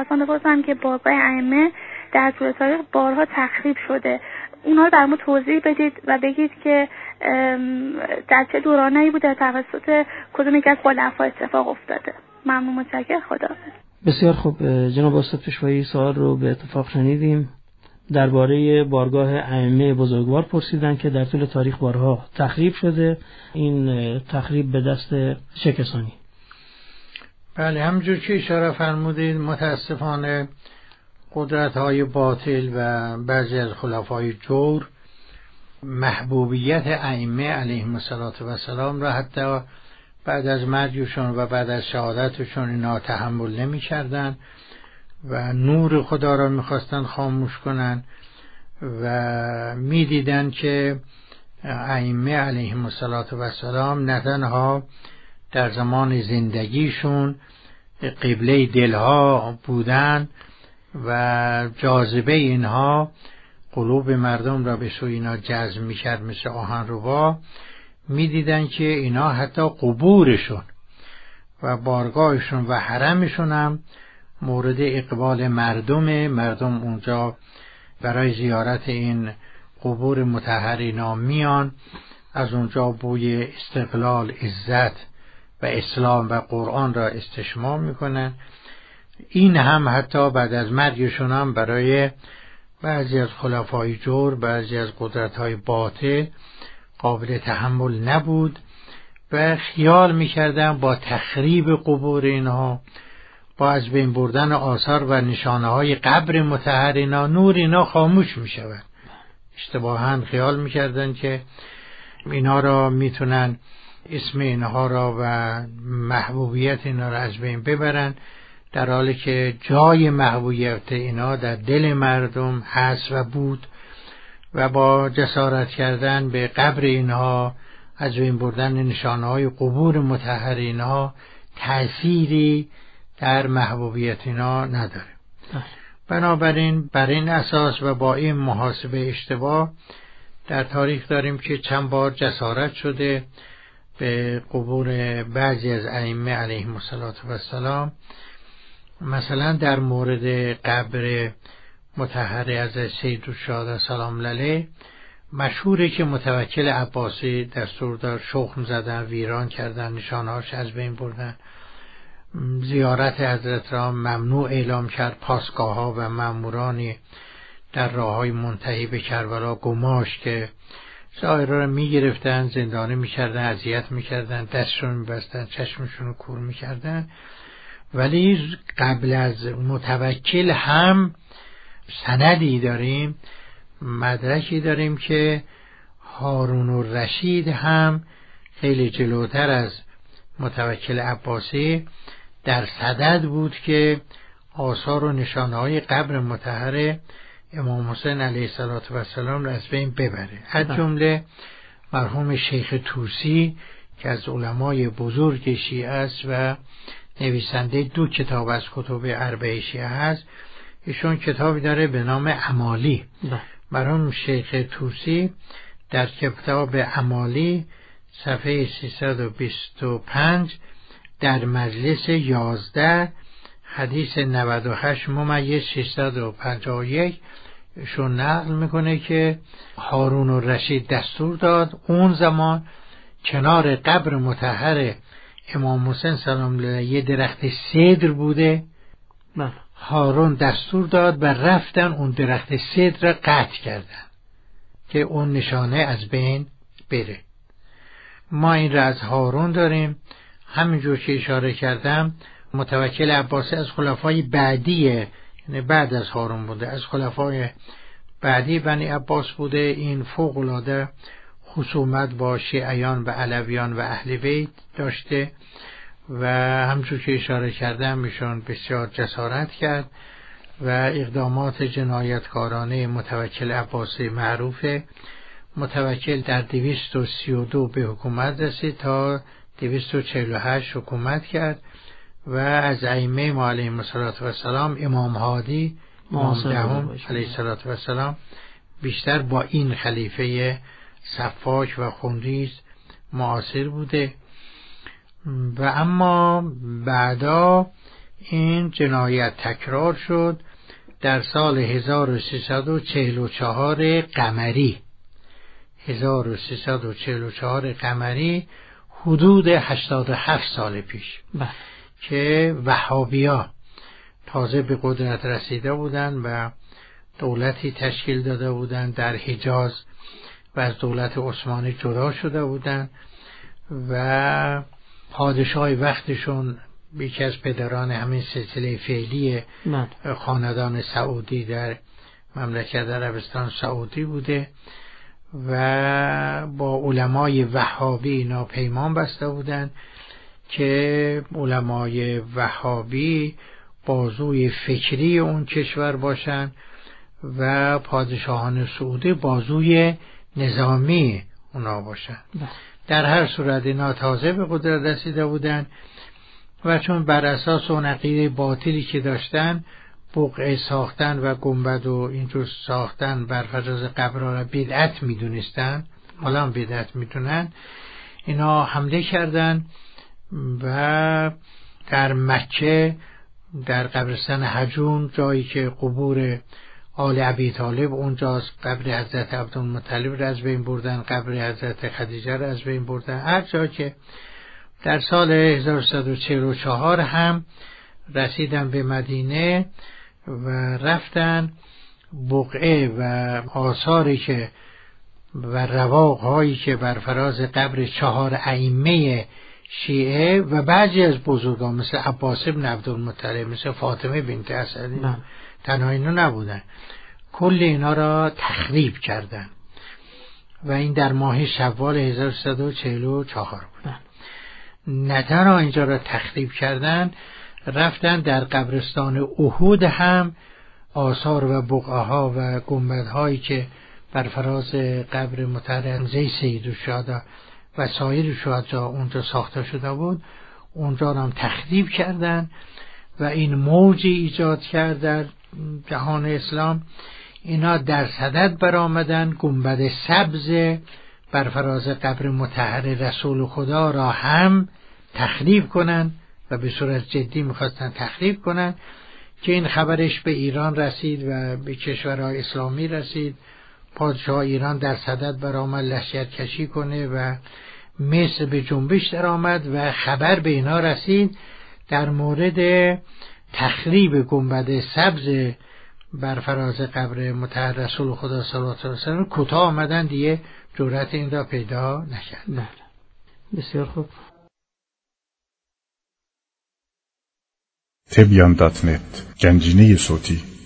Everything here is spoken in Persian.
خواستم بپرسم که بارگاه ائمه در طول تاریخ بارها تخریب شده، اونها رو برامون توضیح بدید و بگید که در چه دورانه‌ای بوده، توسط کدوم یک از خلفا اتفاق افتاده. ممنون، متشکرم، خداحافظ. بسیار خوب جناب استاد پیشوایی، سوال رو به اتفاق شنیدیم. درباره بارگاه ائمه بزرگوار پرسیدن که در طول تاریخ بارها تخریب شده، این تخریب به دست چه کسانی؟ بله، همونجور که اشاره فرمودید متاسفانه قدرت‌های باطل و بعضی از خلفای جور محبوبیت ائمه علیهم السلام را حتی بعد از مرگشون و بعد از شهادتشون اینا تحمل نمی‌کردن و نور خدا را می‌خواستن خاموش کنن و می‌دیدن که ائمه علیهم السلام نه تنها در زمان زندگیشون قبله دلها بودن و جاذبه اینها قلوب مردم را به سوی اینا جذب می‌کرد مثل آهنربا، می‌دیدن که اینا حتی قبورشون و بارگاهشون و حرمشون هم مورد اقبال مردم اونجا برای زیارت این قبور مطهر اینا میان، از اونجا بوی استقلال، عزت و اسلام و قرآن را استشمام میکنن. این هم حتی بعد از مرگشون هم برای بعضی از خلفای جور، بعضی از قدرت‌های باطل قابل تحمل نبود و خیال میکردن با تخریب قبور اینها، با از بین بردن آثار و نشانه‌های قبر مطهر اینا، نور اینا خاموش میشود. اشتباهاً خیال میکردن که اینا را میتونن اسم اینها را و محبوبیت اینا را از بین ببرن، در حالی که جای محبوبیت اینا در دل مردم هست و بود و با جسارت کردن به قبر اینها، از بین بردن نشانه‌های قبور مطهر اینها تأثیری در محبوبیت اینا نداره. بنابراین بر این اساس و با این محاسبه اشتباه در تاریخ داریم که چند بار جسارت شده به قبور بعضی از ائمه علیهم السلام. مثلا در مورد قبر مطهر از سید الشهدا سلام علیه مشهوره که متوکل عباسی دستور داد شخم زدن، ویران کردن، نشانهاش از بین بردن. زیارت حضرت را ممنوع اعلام کرد، پاسگاه ها و مامورانی در راه های منتهی به کربلا گماش که زائران را می گرفتن، زندانی می کردن، اذیت می کردن، دستشون می بستن، چشمشون رو کور می کردن. ولی قبل از متوکل هم سندی داریم، مدرکی داریم که هارون الرشید هم خیلی جلوتر از متوکل عباسی در صدد بود که آثار و نشانه‌های قبر مطهر امام حسین علیه السلام را از بین ببره. از جمله مرحوم شیخ طوسی که از علمای بزرگ شیعه است و نویسنده 2 کتاب از کتب اربعه شیعه هست، ایشون کتابی داره به نام امالی. مرحوم شیخ طوسی در کتاب امالی صفحه 325 در مجلس 11 حدیث 98 ممیز 651 شون نقل میکنه که هارون الرشید دستور داد اون زمان کنار قبر مطهر امام حسین سلام علیه یه درخت سدر بوده. هارون دستور داد و رفتن اون درخت سدر را قطع کردن که اون نشانه از بین بره. ما این را از هارون داریم. همینجور که اشاره کردم متوکل عباسی از خلفای بعدیه، یعنی بعد از هارون بوده، از خلفای بعدی بنی عباس بوده. این فوق العاده خصومت با شیعیان و علویان و اهل بیت داشته و همچون که اشاره کردم ایشون بسیار جسارت کرد و اقدامات جنایتکارانه متوکل عباسی معروفه. متوکل در 232 به حکومت رسید تا 248 حکومت کرد و از ائمه ما علیهم السلام امام هادی، امام دهم علیه السلام بیشتر با این خلیفه سفاک و خونریز معاصر بوده و اما بعدا این جنایت تکرار شد در سال 1344 قمری. 1344 قمری حدود 87 سال پیش که وهابی‌ها تازه به قدرت رسیده بودند و دولتی تشکیل داده بودند در حجاز و از دولت عثمانی جدا شده بودند و پادشاه وقتشون یکی از پدران همین سلسله فعلی خاندان سعودی در مملکت عربستان سعودی بوده و با علمای وهابی اینا پیمان بسته بودند که علمای وهابی بازوی فکری اون کشور باشن و پادشاهان سعودی بازوی نظامی اونا باشن. در هر صورت اینا تازه به قدرت رسیده بودن و چون بر اساس اون عقیده باطلی که داشتن بقعه ساختن و گنبد و اینجور ساختن بر فراز قبرها را بدعت میدونستن، حالا هم بدعت میدونن، اینا حمله کردن و در مکه در قبرستان حجون جایی که قبور آل ابی طالب اونجاست، قبر حضرت عبدالمطلب را از بین بردن، قبر حضرت خدیجه را از بین بردن، هر جا که در سال 1344 هم رسیدن به مدینه و رفتن بقعه و آثاری که و رواقهایی که بر فراز قبر 4 ائمه شیعه و بعضی از بزرگان مثل عباس بن عبدالمطلب، مثل فاطمه بنت اسد، تنها اینا نبودن، کل اینا را تخریب کردن و این در ماه شوال 1344 بودن. نه تنها اینجا را تخریب کردن، رفتن در قبرستان احد هم آثار و بقعه‌ها و گنبدهایی که بر فراز قبر مطهر حمزه سیدالشهدا و سایر شهدا اونجا ساخته شده بود، اونجا هم تخریب کردن و این موجی ایجاد کرد در جهان اسلام. اینا در صدد برآمدن گنبد سبز بر فراز قبر مطهر رسول خدا را هم تخریب کنن و به صورت جدی میخواستن تخریب کنن که این خبرش به ایران رسید و به کشورهای اسلامی رسید. پادشاه ایران در صدد برآمد لشکرکشی کنه و مصر به جنبش در آمد و خبر به اینا رسید در مورد تخریب گنبد سبز بر فراز قبر مطهر رسول خدا صلی الله علیه و سلم. کوتاه آمدن دیگه جرأت این را پیدا نکرد. نه. بسیار خوب. تبیان.net گنجینه صوتی